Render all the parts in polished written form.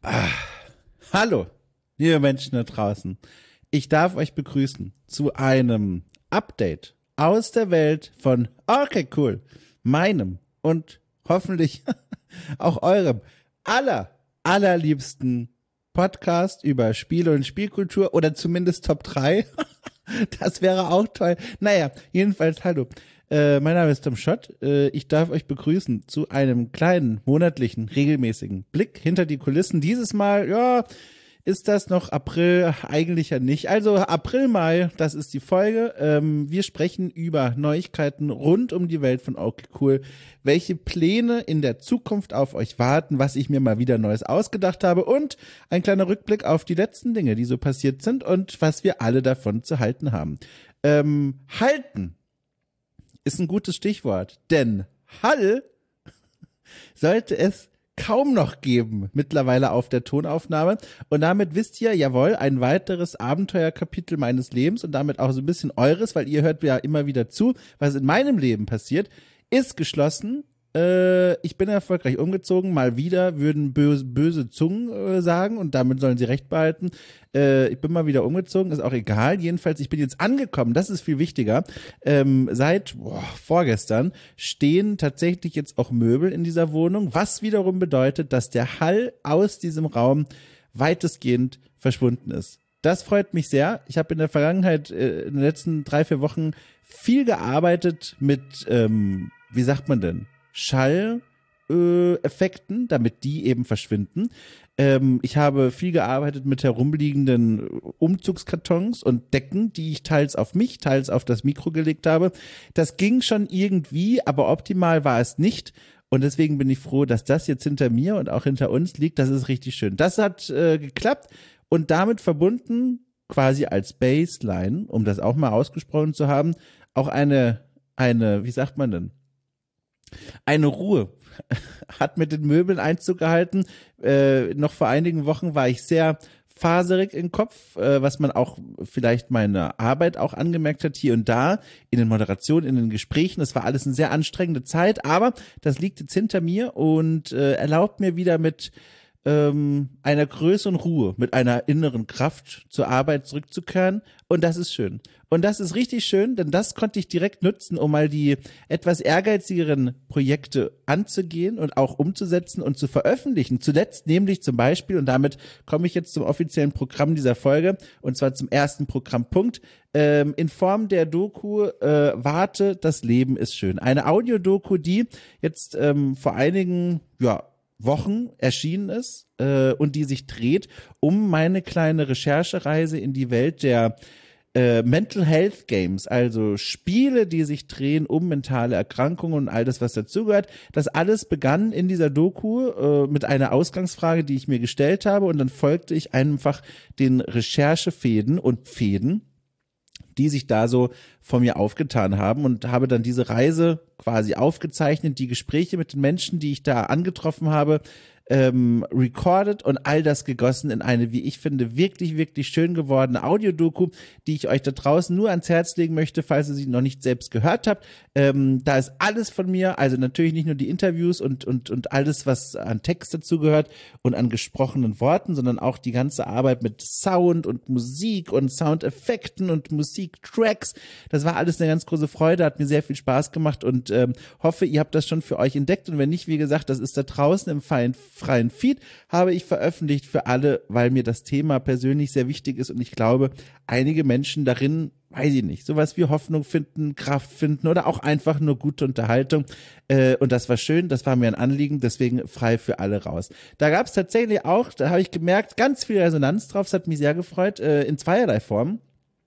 Hallo, liebe Menschen da draußen. Ich darf euch begrüßen zu einem Update aus der Welt von Okay Cool, meinem und hoffentlich auch eurem allerliebsten Podcast über Spiele und Spielkultur oder zumindest Top 3. Das wäre auch toll. Naja, jedenfalls hallo. Mein Name ist Tom Schott. Ich darf euch begrüßen zu einem kleinen, monatlichen, regelmäßigen Blick hinter die Kulissen. Dieses Mal, ja, ist das noch April? Eigentlich ja nicht. Also April, Mai, das ist die Folge. Wir sprechen über Neuigkeiten rund um die Welt von Okay Cool. Welche Pläne in der Zukunft auf euch warten, was ich mir mal wieder Neues ausgedacht habe und ein kleiner Rückblick auf die letzten Dinge, die so passiert sind und was wir alle davon zu halten haben. Halten ist ein gutes Stichwort, denn Hall sollte es kaum noch geben, mittlerweile auf der Tonaufnahme. Und damit wisst ihr, jawohl, ein weiteres Abenteuerkapitel meines Lebens und damit auch so ein bisschen eures, weil ihr hört ja immer wieder zu, was in meinem Leben passiert, ist geschlossen. Ich bin erfolgreich umgezogen. Mal wieder würden böse Zungen sagen und damit sollen sie recht behalten. Ich bin mal wieder umgezogen, ist auch egal. Jedenfalls, ich bin jetzt angekommen, das ist viel wichtiger. Seit vorgestern stehen tatsächlich jetzt auch Möbel in dieser Wohnung, was wiederum bedeutet, dass der Hall aus diesem Raum weitestgehend verschwunden ist. Das freut mich sehr. Ich habe in der Vergangenheit, in den letzten 3-4 Wochen viel gearbeitet mit, wie sagt man denn? Schalleffekten, damit die eben verschwinden. Ich habe viel gearbeitet mit herumliegenden Umzugskartons und Decken, die ich teils auf mich, teils auf das Mikro gelegt habe. Das ging schon irgendwie, aber optimal war es nicht. Und deswegen bin ich froh, dass das jetzt hinter mir und auch hinter uns liegt. Das ist richtig schön. Das hat geklappt und damit verbunden, quasi als Baseline, um das auch mal ausgesprochen zu haben, auch eine, wie sagt man denn? Eine Ruhe hat mit den Möbeln Einzug gehalten. Noch vor einigen Wochen war ich sehr faserig im Kopf, was man auch vielleicht meine Arbeit auch angemerkt hat, hier und da, in den Moderationen, in den Gesprächen. Das war alles eine sehr anstrengende Zeit, aber das liegt jetzt hinter mir und erlaubt mir wieder mit einer größeren Ruhe, mit einer inneren Kraft zur Arbeit zurückzukehren. Und das ist schön. Und das ist richtig schön, denn das konnte ich direkt nutzen, um mal die etwas ehrgeizigeren Projekte anzugehen und auch umzusetzen und zu veröffentlichen. Zuletzt nämlich zum Beispiel, und damit komme ich jetzt zum offiziellen Programm dieser Folge, und zwar zum ersten Programmpunkt, in Form der Doku Warte, das Leben ist schön. Eine Audiodoku, die jetzt vor einigen, Wochen erschienen ist und die sich dreht um meine kleine Recherchereise in die Welt der Mental Health Games, also Spiele, die sich drehen um mentale Erkrankungen und all das, was dazugehört. Das alles begann in dieser Doku mit einer Ausgangsfrage, die ich mir gestellt habe, und dann folgte ich einfach den Recherchefäden und Fäden, die sich da so vor mir aufgetan haben, und habe dann diese Reise quasi aufgezeichnet, die Gespräche mit den Menschen, die ich da angetroffen habe, recorded und all das gegossen in eine, wie ich finde, wirklich, wirklich schön gewordene Audiodoku, die ich euch da draußen nur ans Herz legen möchte, falls ihr sie noch nicht selbst gehört habt. Da ist alles von mir, also natürlich nicht nur die Interviews und alles, was an Text dazu gehört und an gesprochenen Worten, sondern auch die ganze Arbeit mit Sound und Musik und Soundeffekten und Musiktracks. Das war alles eine ganz große Freude, hat mir sehr viel Spaß gemacht und hoffe, ihr habt das schon für euch entdeckt, und wenn nicht, wie gesagt, das ist da draußen im freien Feed, habe ich veröffentlicht für alle, weil mir das Thema persönlich sehr wichtig ist und ich glaube, einige Menschen darin, weiß ich nicht, sowas wie Hoffnung finden, Kraft finden oder auch einfach nur gute Unterhaltung, und das war schön, das war mir ein Anliegen, deswegen frei für alle raus. Da gab es tatsächlich auch, da habe ich gemerkt, ganz viel Resonanz drauf, es hat mich sehr gefreut, in zweierlei Formen.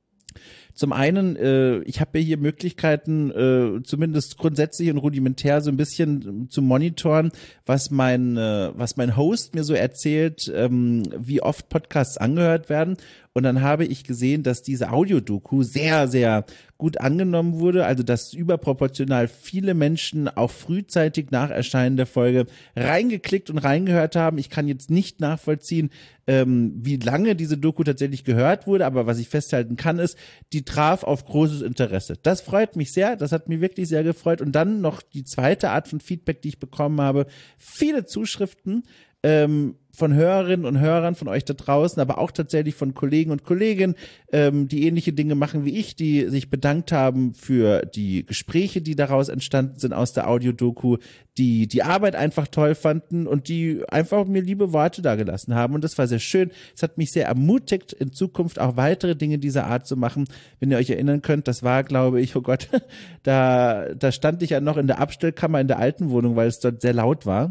Zum einen, ich habe ja hier Möglichkeiten, zumindest grundsätzlich und rudimentär so ein bisschen zu monitoren, was mein Host mir so erzählt, wie oft Podcasts angehört werden. Und dann habe ich gesehen, dass diese Audiodoku sehr, sehr gut angenommen wurde, also dass überproportional viele Menschen auch frühzeitig nach Erscheinen der Folge reingeklickt und reingehört haben. Ich kann jetzt nicht nachvollziehen, wie lange diese Doku tatsächlich gehört wurde, aber was ich festhalten kann, ist, die traf auf großes Interesse. Das freut mich sehr, das hat mich wirklich sehr gefreut. Und dann noch die zweite Art von Feedback, die ich bekommen habe, viele Zuschriften, von Hörerinnen und Hörern von euch da draußen, aber auch tatsächlich von Kollegen und Kolleginnen, die ähnliche Dinge machen wie ich, die sich bedankt haben für die Gespräche, die daraus entstanden sind aus der Audiodoku, die Arbeit einfach toll fanden und die einfach mir liebe Worte dagelassen haben. Und das war sehr schön. Es hat mich sehr ermutigt, in Zukunft auch weitere Dinge dieser Art zu machen. Wenn ihr euch erinnern könnt, das war, glaube ich, oh Gott, da stand ich ja noch in der Abstellkammer in der alten Wohnung, weil es dort sehr laut war.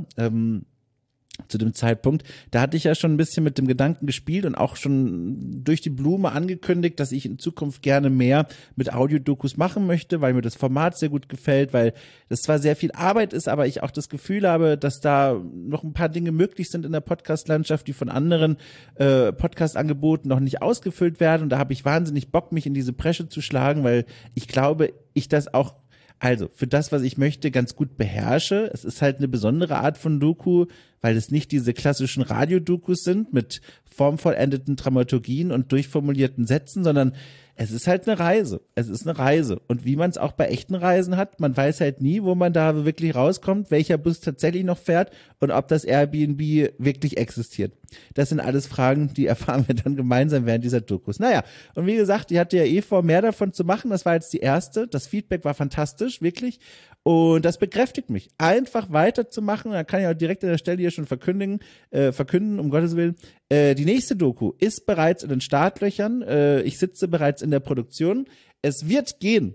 Zu dem Zeitpunkt, da hatte ich ja schon ein bisschen mit dem Gedanken gespielt und auch schon durch die Blume angekündigt, dass ich in Zukunft gerne mehr mit Audiodokus machen möchte, weil mir das Format sehr gut gefällt, weil das zwar sehr viel Arbeit ist, aber ich auch das Gefühl habe, dass da noch ein paar Dinge möglich sind in der Podcast-Landschaft, die von anderen Podcast-Angeboten noch nicht ausgefüllt werden, und da habe ich wahnsinnig Bock, mich in diese Bresche zu schlagen, weil ich glaube, ich das auch für das, was ich möchte, ganz gut beherrsche. Es ist halt eine besondere Art von Doku, weil es nicht diese klassischen Radiodokus sind mit formvollendeten Dramaturgien und durchformulierten Sätzen, sondern es ist halt eine Reise. Es ist eine Reise. Und wie man es auch bei echten Reisen hat, man weiß halt nie, wo man da wirklich rauskommt, welcher Bus tatsächlich noch fährt und ob das Airbnb wirklich existiert. Das sind alles Fragen, die erfahren wir dann gemeinsam während dieser Dokus. Naja, und wie gesagt, ich hatte ja vor, mehr davon zu machen. Das war jetzt die erste. Das Feedback war fantastisch, wirklich. Und das bekräftigt mich, einfach weiterzumachen. Da kann ich auch direkt an der Stelle hier schon verkünden, um Gottes Willen. Die nächste Doku ist bereits in den Startlöchern. Ich sitze bereits in der Produktion. Es wird gehen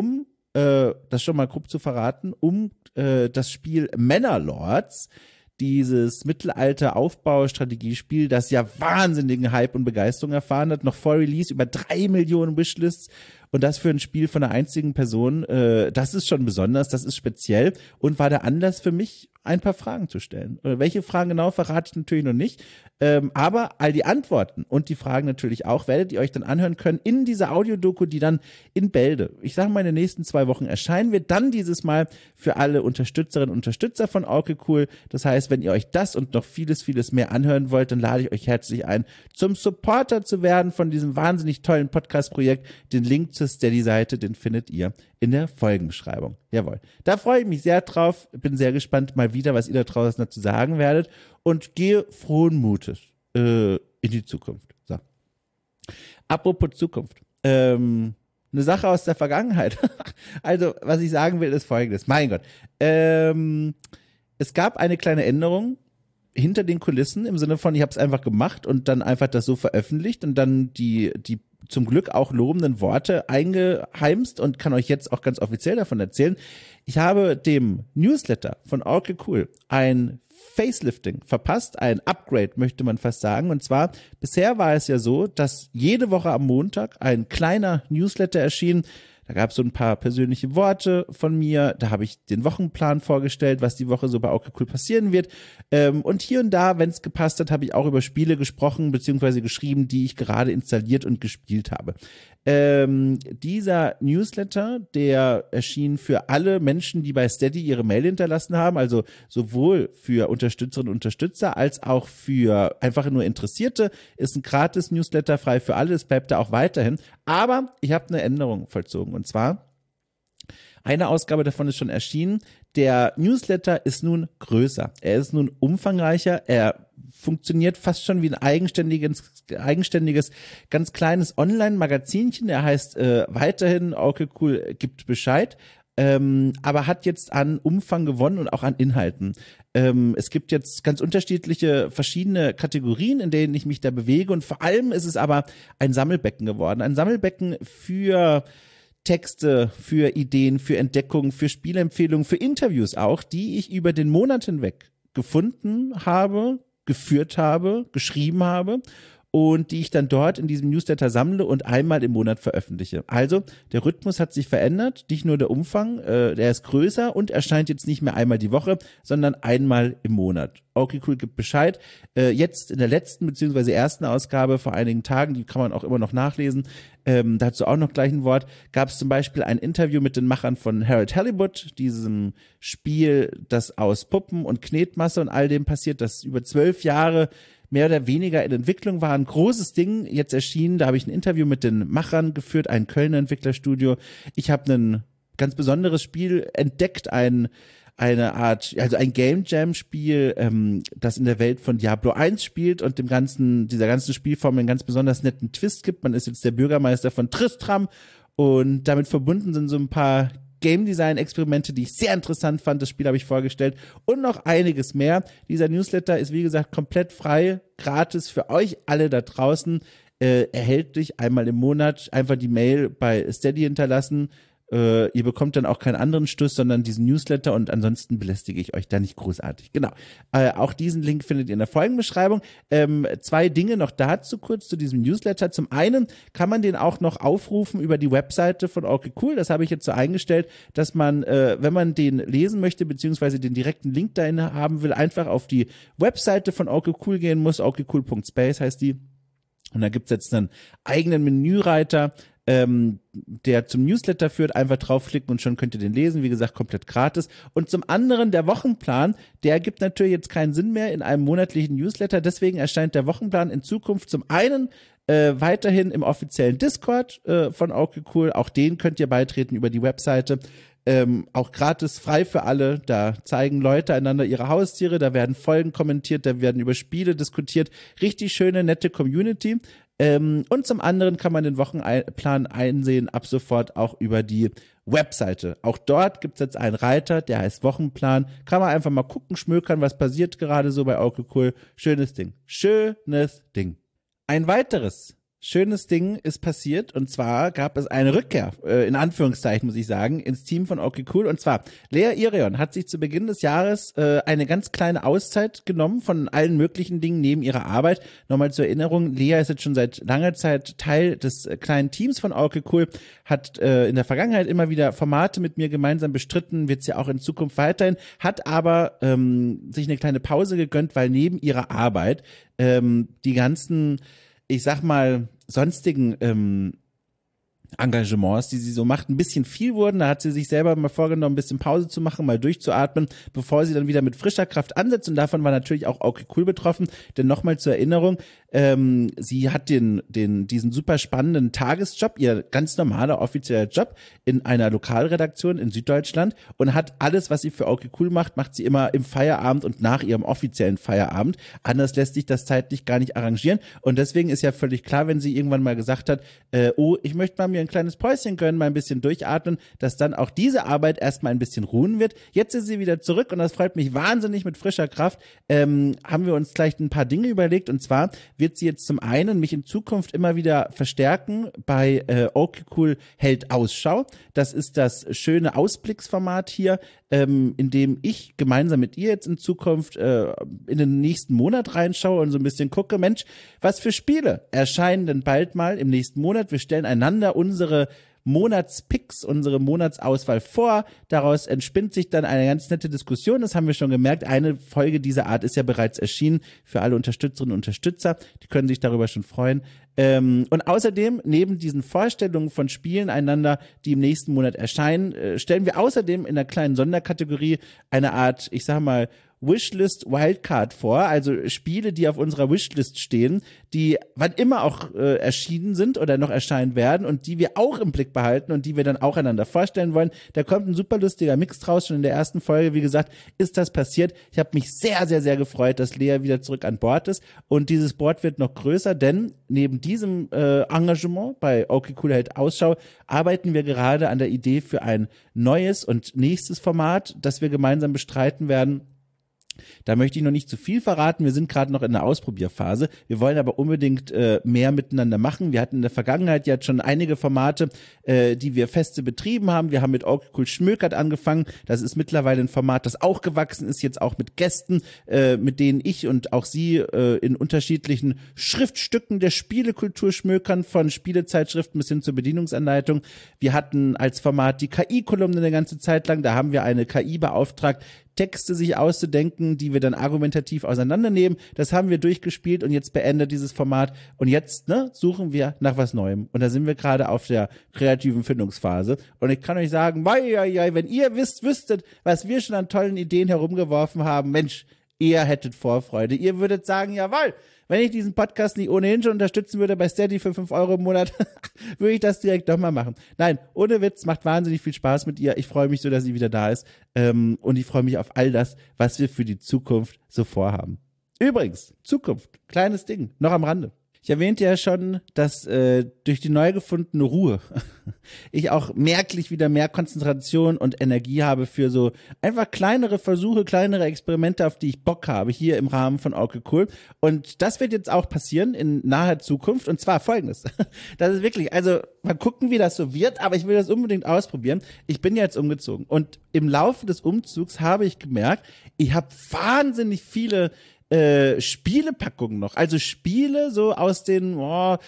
das schon mal grob zu verraten, das Spiel Männerlords. Dieses Mittelalter-Aufbau-Strategiespiel, das ja wahnsinnigen Hype und Begeisterung erfahren hat, noch vor Release über 3 Millionen Wishlists, und das für ein Spiel von einer einzigen Person, das ist schon besonders, das ist speziell und war der Anlass für mich, ein paar Fragen zu stellen. Welche Fragen genau verrate ich natürlich noch nicht, aber all die Antworten und die Fragen natürlich auch werdet ihr euch dann anhören können in dieser Audiodoku, die dann in Bälde, ich sage mal in den nächsten 2 Wochen erscheinen wird, dann dieses Mal für alle Unterstützerinnen und Unterstützer von Orky Cool. Das heißt, wenn ihr euch das und noch vieles, vieles mehr anhören wollt, dann lade ich euch herzlich ein, zum Supporter zu werden von diesem wahnsinnig tollen Podcast-Projekt. Den Link zur Steady-Seite, den findet ihr in der Folgenbeschreibung. Jawohl. Da freue ich mich sehr drauf. Bin sehr gespannt mal wieder, was ihr da draußen dazu sagen werdet, und gehe frohen Mutes in die Zukunft. So. Apropos Zukunft. Eine Sache aus der Vergangenheit. Also, was ich sagen will, ist Folgendes. Mein Gott. Es gab eine kleine Änderung hinter den Kulissen, im Sinne von, ich habe es einfach gemacht und dann einfach das so veröffentlicht und dann die zum Glück auch lobenden Worte eingeheimst und kann euch jetzt auch ganz offiziell davon erzählen. Ich habe dem Newsletter von Orky Cool ein Facelifting verpasst, ein Upgrade möchte man fast sagen. Und zwar, bisher war es ja so, dass jede Woche am Montag ein kleiner Newsletter erschien. Da gab es so ein paar persönliche Worte von mir, da habe ich den Wochenplan vorgestellt, was die Woche so bei Orky Cool passieren wird. Und hier und da, wenn es gepasst hat, habe ich auch über Spiele gesprochen bzw. geschrieben, die ich gerade installiert und gespielt habe. Dieser Newsletter, der erschien für alle Menschen, die bei Steady ihre Mail hinterlassen haben, also sowohl für Unterstützerinnen und Unterstützer als auch für einfach nur Interessierte, ist ein gratis Newsletter, frei für alle, es bleibt da auch weiterhin. Aber ich habe eine Änderung vollzogen, und zwar eine Ausgabe davon ist schon erschienen. Der Newsletter ist nun größer. Er ist nun umfangreicher. Er funktioniert fast schon wie ein eigenständiges, ganz kleines Online-Magazinchen. Er heißt weiterhin Orky Cool gibt Bescheid, aber hat jetzt an Umfang gewonnen und auch an Inhalten. Es gibt jetzt ganz unterschiedliche, verschiedene Kategorien, in denen ich mich da bewege, und vor allem ist es aber ein Sammelbecken geworden. Ein Sammelbecken für Texte, für Ideen, für Entdeckungen, für Spielempfehlungen, für Interviews auch, die ich über den Monat hinweg gefunden habe, geführt habe, geschrieben habe und die ich dann dort in diesem Newsletter sammle und einmal im Monat veröffentliche. Also der Rhythmus hat sich verändert, nicht nur der Umfang, der ist größer und erscheint jetzt nicht mehr einmal die Woche, sondern einmal im Monat. Orky Cool gibt Bescheid. Jetzt in der letzten bzw. ersten Ausgabe vor einigen Tagen, die kann man auch immer noch nachlesen, dazu auch noch gleich ein Wort, gab es zum Beispiel ein Interview mit den Machern von Harold Halibut, diesem Spiel, das aus Puppen und Knetmasse und all dem passiert, das über 12 Jahre mehr oder weniger in Entwicklung war. Ein großes Ding, jetzt erschienen, da habe ich ein Interview mit den Machern geführt, ein Kölner Entwicklerstudio. Ich habe ein ganz besonderes Spiel entdeckt, ein eine Art, also ein Game Jam Spiel, das in der Welt von Diablo 1 spielt und dieser ganzen Spielform einen ganz besonders netten Twist gibt. Man ist jetzt der Bürgermeister von Tristram und damit verbunden sind so ein paar Game Design Experimente, die ich sehr interessant fand. Das Spiel habe ich vorgestellt und noch einiges mehr. Dieser Newsletter ist wie gesagt komplett frei, gratis für euch alle da draußen. Erhältlich einmal im Monat, einfach die Mail bei Steady hinterlassen. Ihr bekommt dann auch keinen anderen Stuss, sondern diesen Newsletter und ansonsten belästige ich euch da nicht großartig. Genau. Auch diesen Link findet ihr in der Folgenbeschreibung. 2 Dinge noch dazu kurz zu diesem Newsletter. Zum einen kann man den auch noch aufrufen über die Webseite von Okay Cool. Das habe ich jetzt so eingestellt, dass man, wenn man den lesen möchte, beziehungsweise den direkten Link dahin haben will, einfach auf die Webseite von Okay Cool gehen muss. okcool.space heißt die. Und da gibt's jetzt einen eigenen Menüreiter, der zum Newsletter führt, einfach draufklicken und schon könnt ihr den lesen, wie gesagt, komplett gratis. Und zum anderen der Wochenplan, der gibt natürlich jetzt keinen Sinn mehr in einem monatlichen Newsletter, deswegen erscheint der Wochenplan in Zukunft zum einen weiterhin im offiziellen Discord von Okay Cool, auch den könnt ihr beitreten über die Webseite, auch gratis, frei für alle, da zeigen Leute einander ihre Haustiere, da werden Folgen kommentiert, da werden über Spiele diskutiert, richtig schöne, nette Community. Und zum anderen kann man den Wochenplan einsehen, ab sofort auch über die Webseite. Auch dort gibt's jetzt einen Reiter, der heißt Wochenplan. Kann man einfach mal gucken, schmökern, was passiert gerade so bei Okay Cool. Schönes Ding. Schönes Ding. Ein weiteres schönes Ding ist passiert und zwar gab es eine Rückkehr, in Anführungszeichen muss ich sagen, ins Team von Okay Cool und zwar Lea Irion hat sich zu Beginn des Jahres eine ganz kleine Auszeit genommen von allen möglichen Dingen neben ihrer Arbeit. Nochmal zur Erinnerung, Lea ist jetzt schon seit langer Zeit Teil des kleinen Teams von Okay Cool, hat in der Vergangenheit immer wieder Formate mit mir gemeinsam bestritten, wird sie auch in Zukunft weiterhin, hat aber sich eine kleine Pause gegönnt, weil neben ihrer Arbeit die ganzen, ich sag mal, sonstigen Engagements, die sie so macht, ein bisschen viel wurden. Da hat sie sich selber mal vorgenommen, ein bisschen Pause zu machen, mal durchzuatmen, bevor sie dann wieder mit frischer Kraft ansetzt. Und davon war natürlich auch Okay Cool betroffen. Denn nochmal zur Erinnerung, sie hat diesen super spannenden Tagesjob, ihr ganz normaler offizieller Job in einer Lokalredaktion in Süddeutschland und hat alles, was sie für Okay Cool macht sie immer im Feierabend und nach ihrem offiziellen Feierabend. Anders lässt sich das zeitlich gar nicht arrangieren. Und deswegen ist ja völlig klar, wenn sie irgendwann mal gesagt hat, ich möchte mal mir ein kleines Päuschen gönnen, mal ein bisschen durchatmen, dass dann auch diese Arbeit erstmal ein bisschen ruhen wird. Jetzt ist sie wieder zurück und das freut mich wahnsinnig mit frischer Kraft. Haben wir uns gleich ein paar Dinge überlegt und zwar wird sie jetzt zum einen mich in Zukunft immer wieder verstärken bei Okay Cool hält Ausschau. Das ist das schöne Ausblicksformat hier, in dem ich gemeinsam mit ihr jetzt in Zukunft in den nächsten Monat reinschaue und so ein bisschen gucke, Mensch, was für Spiele erscheinen denn bald mal im nächsten Monat? Wir stellen einander unsere Monatspicks, unsere Monatsauswahl vor. Daraus entspinnt sich dann eine ganz nette Diskussion. Das haben wir schon gemerkt. Eine Folge dieser Art ist ja bereits erschienen für alle Unterstützerinnen und Unterstützer. Die können sich darüber schon freuen. Und außerdem, neben diesen Vorstellungen von Spielen einander, die im nächsten Monat erscheinen, stellen wir außerdem in einer kleinen Sonderkategorie eine Art, ich sag mal, Wishlist Wildcard vor, also Spiele, die auf unserer Wishlist stehen, die wann immer auch erschienen sind oder noch erscheinen werden und die wir auch im Blick behalten und die wir dann auch einander vorstellen wollen. Da kommt ein super lustiger Mix draus. Schon in der ersten Folge, wie gesagt, ist das passiert. Ich habe mich sehr, sehr, sehr gefreut, dass Lea wieder zurück an Bord ist und dieses Board wird noch größer, denn neben diesem Engagement bei Okay Cool hält Ausschau arbeiten wir gerade an der Idee für ein neues und nächstes Format, das wir gemeinsam bestreiten werden. Da möchte ich noch nicht zu viel verraten. Wir sind gerade noch in der Ausprobierphase. Wir wollen aber unbedingt mehr miteinander machen. Wir hatten in der Vergangenheit ja schon einige Formate, die wir feste betrieben haben. Wir haben mit Okay Cool Schmökert angefangen. Das ist mittlerweile ein Format, das auch gewachsen ist, jetzt auch mit Gästen, mit denen ich und auch sie in unterschiedlichen Schriftstücken der Spielekultur schmökern, von Spielezeitschriften bis hin zur Bedienungsanleitung. Wir hatten als Format die KI-Kolumne eine ganze Zeit lang. Da haben wir eine KI beauftragt, Texte sich auszudenken, die wir dann argumentativ auseinandernehmen. Das haben wir durchgespielt und jetzt beendet dieses Format. Und jetzt suchen wir nach was Neuem. Und da sind wir gerade auf der kreativen Findungsphase. Und ich kann euch sagen, wenn ihr wüsstet, was wir schon an tollen Ideen herumgeworfen haben, Mensch, Ihr hättet Vorfreude. Ihr würdet sagen, jawohl, wenn ich diesen Podcast nicht ohnehin schon unterstützen würde bei Steady für 5 Euro im Monat, würde ich das direkt nochmal machen. Nein, ohne Witz, macht wahnsinnig viel Spaß mit ihr. Ich freue mich so, dass sie wieder da ist. Und ich freue mich auf all das, was wir für die Zukunft so vorhaben. Übrigens, Zukunft, kleines Ding, noch am Rande. Ich erwähnte ja schon, dass durch die neu gefundene Ruhe ich auch merklich wieder mehr Konzentration und Energie habe für so einfach kleinere Versuche, kleinere Experimente, auf die ich Bock habe, hier im Rahmen von Okay Cool. Und das wird jetzt auch passieren in naher Zukunft, und zwar Folgendes. Das ist wirklich, also mal gucken, wie das so wird, aber ich will das unbedingt ausprobieren. Ich bin jetzt umgezogen und im Laufe des Umzugs habe ich gemerkt, ich habe wahnsinnig viele Spielepackungen noch, also Spiele so aus den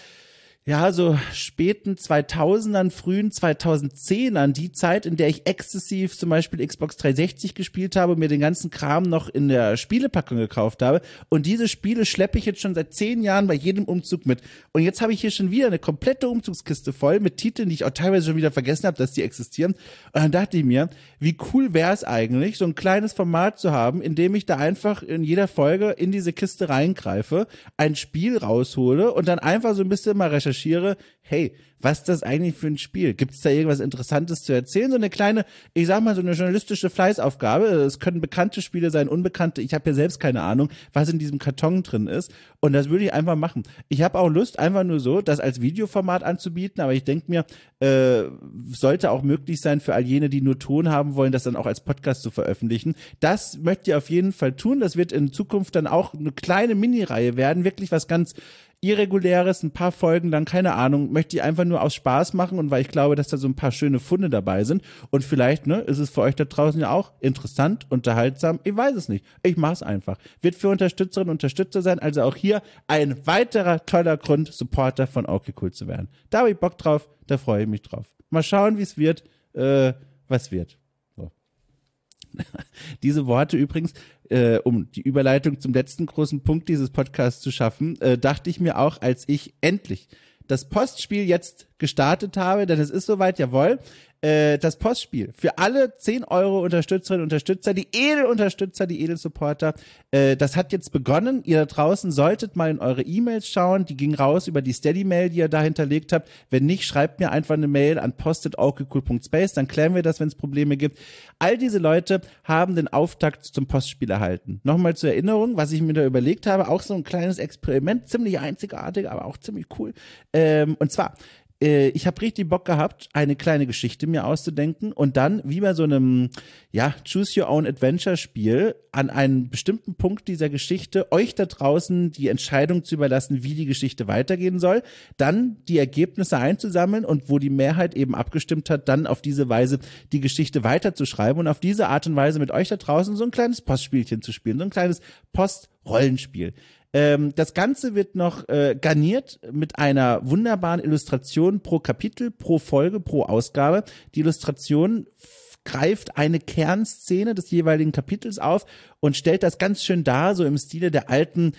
so späten 2000ern, frühen 2010ern, die Zeit, in der ich exzessiv zum Beispiel Xbox 360 gespielt habe und mir den ganzen Kram noch in der Spielepackung gekauft habe. Und diese Spiele schleppe ich jetzt schon seit 10 Jahren bei jedem Umzug mit. Und jetzt habe ich hier schon wieder eine komplette Umzugskiste voll mit Titeln, die ich auch teilweise schon wieder vergessen habe, dass die existieren. Und dann dachte ich mir, wie cool wäre es eigentlich, so ein kleines Format zu haben, in dem ich da einfach in jeder Folge in diese Kiste reingreife, ein Spiel raushole und dann einfach so ein bisschen mal recherchiere, hey, was ist das eigentlich für ein Spiel? Gibt es da irgendwas Interessantes zu erzählen? So eine kleine, ich sag mal, so eine journalistische Fleißaufgabe. Es können bekannte Spiele sein, unbekannte. Ich habe ja selbst keine Ahnung, was in diesem Karton drin ist. Und das würde ich einfach machen. Ich habe auch Lust, einfach nur so, das als Videoformat anzubieten. Aber ich denke mir, sollte auch möglich sein für all jene, die nur Ton haben wollen, das dann auch als Podcast zu veröffentlichen. Das möchte ich auf jeden Fall tun. Das wird in Zukunft dann auch eine kleine Mini-Reihe werden. Wirklich was ganz Irreguläres, ein paar Folgen lang, keine Ahnung, möchte ich einfach nur aus Spaß machen und weil ich glaube, dass da so ein paar schöne Funde dabei sind und vielleicht, ist es für euch da draußen ja auch interessant, unterhaltsam, ich weiß es nicht, ich mach's einfach. Wird für Unterstützerinnen und Unterstützer sein, also auch hier ein weiterer toller Grund, Supporter von Okay Cool zu werden. Da habe ich Bock drauf, da freue ich mich drauf. Mal schauen, wie es wird, was wird. So. Diese Worte übrigens, um die Überleitung zum letzten großen Punkt dieses Podcasts zu schaffen, dachte ich mir auch, als ich endlich das Postspiel jetzt gestartet habe, denn es ist soweit, jawohl, das Postspiel für alle 10 Euro Unterstützerinnen und Unterstützer, die Edelunterstützer, die Edelsupporter, das hat jetzt begonnen. Ihr da draußen solltet mal in eure E-Mails schauen, die ging raus über die Steady-Mail, die ihr da hinterlegt habt. Wenn nicht, schreibt mir einfach eine Mail an post@okcool.space, dann klären wir das, wenn es Probleme gibt. All diese Leute haben den Auftakt zum Postspiel erhalten. Nochmal zur Erinnerung, was ich mir da überlegt habe, auch so ein kleines Experiment, ziemlich einzigartig, aber auch ziemlich cool. Und zwar, ich habe richtig Bock gehabt, eine kleine Geschichte mir auszudenken und dann, wie bei so einem, Choose-Your-Own-Adventure-Spiel, an einem bestimmten Punkt dieser Geschichte euch da draußen die Entscheidung zu überlassen, wie die Geschichte weitergehen soll, dann die Ergebnisse einzusammeln und wo die Mehrheit eben abgestimmt hat, dann auf diese Weise die Geschichte weiterzuschreiben und auf diese Art und Weise mit euch da draußen so ein kleines Postspielchen zu spielen, so ein kleines Postrollenspiel. Das Ganze wird noch garniert mit einer wunderbaren Illustration pro Kapitel, pro Folge, pro Ausgabe. Die Illustration greift eine Kernszene des jeweiligen Kapitels auf und stellt das ganz schön dar, so im Stile der alten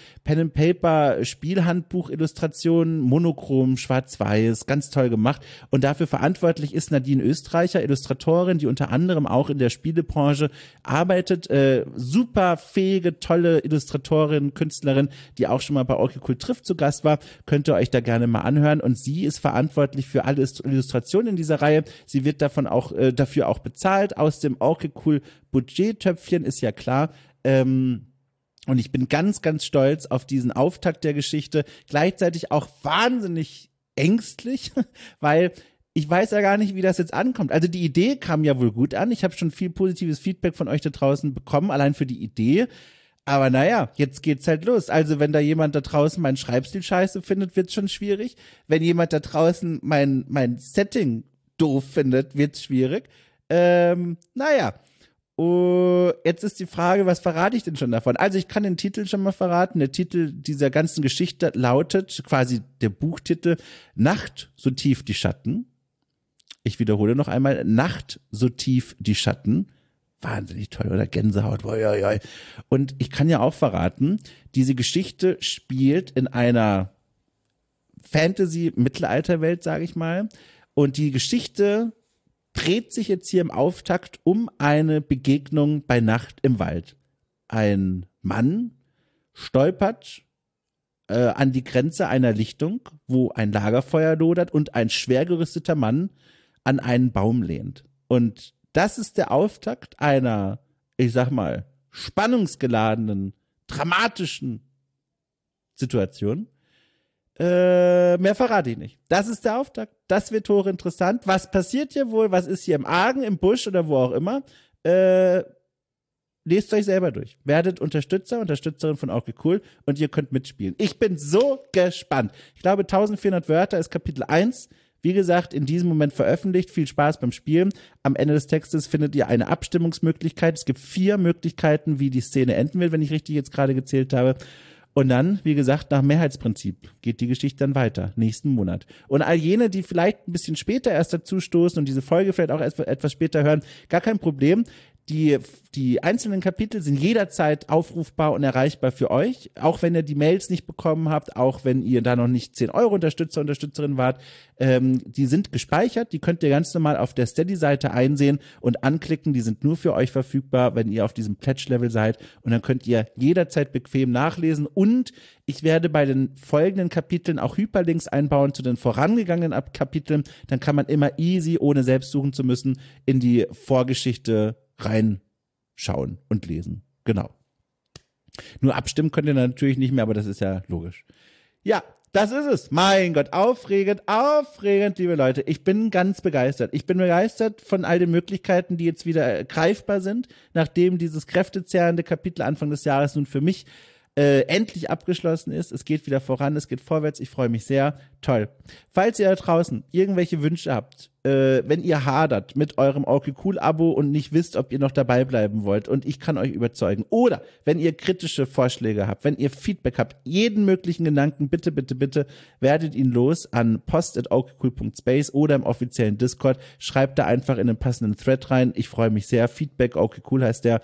Pen-and-Paper-Spielhandbuch-Illustrationen, monochrom, schwarz-weiß, ganz toll gemacht. Und dafür verantwortlich ist Nadine Österreicher, Illustratorin, die unter anderem auch in der Spielebranche arbeitet. Super fähige, tolle Illustratorin, Künstlerin, die auch schon mal bei Okay Cool trifft zu Gast war. Könnt ihr euch da gerne mal anhören. Und sie ist verantwortlich für alle Illustrationen in dieser Reihe. Sie wird davon auch dafür auch bezahlt aus dem Okay Cool Budgettöpfchen, ist ja klar. Und ich bin ganz, ganz stolz auf diesen Auftakt der Geschichte. Gleichzeitig auch wahnsinnig ängstlich, weil ich weiß ja gar nicht, wie das jetzt ankommt. Also die Idee kam ja wohl gut an. Ich habe schon viel positives Feedback von euch da draußen bekommen, allein für die Idee. Aber naja, jetzt geht's halt los. Also wenn da jemand da draußen meinen Schreibstil scheiße findet, wird's schon schwierig. Wenn jemand da draußen mein Setting doof findet, wird's schwierig. Naja. Jetzt ist die Frage, was verrate ich denn schon davon? Also ich kann den Titel schon mal verraten. Der Titel dieser ganzen Geschichte lautet, quasi der Buchtitel, Nacht, so tief die Schatten. Ich wiederhole noch einmal, Nacht, so tief die Schatten. Wahnsinnig toll, oder? Gänsehaut. Und ich kann ja auch verraten, diese Geschichte spielt in einer Fantasy-Mittelalterwelt, sage ich mal. Und die Geschichte dreht sich jetzt hier im Auftakt um eine Begegnung bei Nacht im Wald. Ein Mann stolpert an die Grenze einer Lichtung, wo ein Lagerfeuer lodert und ein schwer gerüsteter Mann an einen Baum lehnt. Und das ist der Auftakt einer, ich sag mal, spannungsgeladenen, dramatischen Situation. Mehr verrate ich nicht. Das ist der Auftakt. Das wird hochinteressant. Was passiert hier wohl? Was ist hier im Argen, im Busch oder wo auch immer? Lest euch selber durch. Werdet Unterstützerin von Okay Cool und ihr könnt mitspielen. Ich bin so gespannt. Ich glaube, 1400 Wörter ist Kapitel 1. Wie gesagt, in diesem Moment veröffentlicht. Viel Spaß beim Spielen. Am Ende des Textes findet ihr eine Abstimmungsmöglichkeit. Es gibt 4 Möglichkeiten, wie die Szene enden will, wenn ich richtig jetzt gerade gezählt habe. Und dann, wie gesagt, nach Mehrheitsprinzip geht die Geschichte dann weiter, nächsten Monat. Und all jene, die vielleicht ein bisschen später erst dazu stoßen und diese Folge vielleicht auch etwas später hören, gar kein Problem. Die einzelnen Kapitel sind jederzeit aufrufbar und erreichbar für euch, auch wenn ihr die Mails nicht bekommen habt, auch wenn ihr da noch nicht 10 € Unterstützer, Unterstützerin wart. Die sind gespeichert, die könnt ihr ganz normal auf der Steady-Seite einsehen und anklicken. Die sind nur für euch verfügbar, wenn ihr auf diesem Pledge-Level seid. Und dann könnt ihr jederzeit bequem nachlesen. Und ich werde bei den folgenden Kapiteln auch Hyperlinks einbauen zu den vorangegangenen Kapiteln. Dann kann man immer easy, ohne selbst suchen zu müssen, in die Vorgeschichte reinschauen und lesen. Genau. Nur abstimmen könnt ihr natürlich nicht mehr, aber das ist ja logisch. Ja, das ist es. Mein Gott, aufregend, liebe Leute. Ich bin ganz begeistert. Ich bin begeistert von all den Möglichkeiten, die jetzt wieder greifbar sind, nachdem dieses kräftezehrende Kapitel Anfang des Jahres nun für mich endlich abgeschlossen ist. Es geht wieder voran, es geht vorwärts. Ich freue mich sehr. Toll. Falls ihr da draußen irgendwelche Wünsche habt, wenn ihr hadert mit eurem Okay Cool Abo und nicht wisst, ob ihr noch dabei bleiben wollt und ich kann euch überzeugen, oder wenn ihr kritische Vorschläge habt, wenn ihr Feedback habt, jeden möglichen Gedanken, bitte, bitte, bitte, werdet ihn los an post@okcool.space oder im offiziellen Discord. Schreibt da einfach in den passenden Thread rein. Ich freue mich sehr. Feedback, Okay Cool heißt der.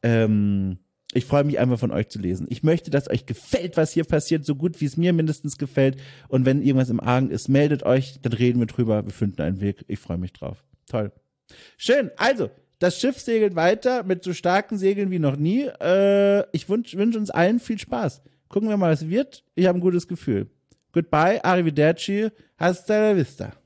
Ich freue mich einfach von euch zu lesen. Ich möchte, dass euch gefällt, was hier passiert, so gut wie es mir mindestens gefällt. Und wenn irgendwas im Argen ist, meldet euch, dann reden wir drüber. Wir finden einen Weg. Ich freue mich drauf. Toll. Schön. Also, das Schiff segelt weiter mit so starken Segeln wie noch nie. Ich wünsche uns allen viel Spaß. Gucken wir mal, was wird. Ich habe ein gutes Gefühl. Goodbye, arrivederci, hasta la vista.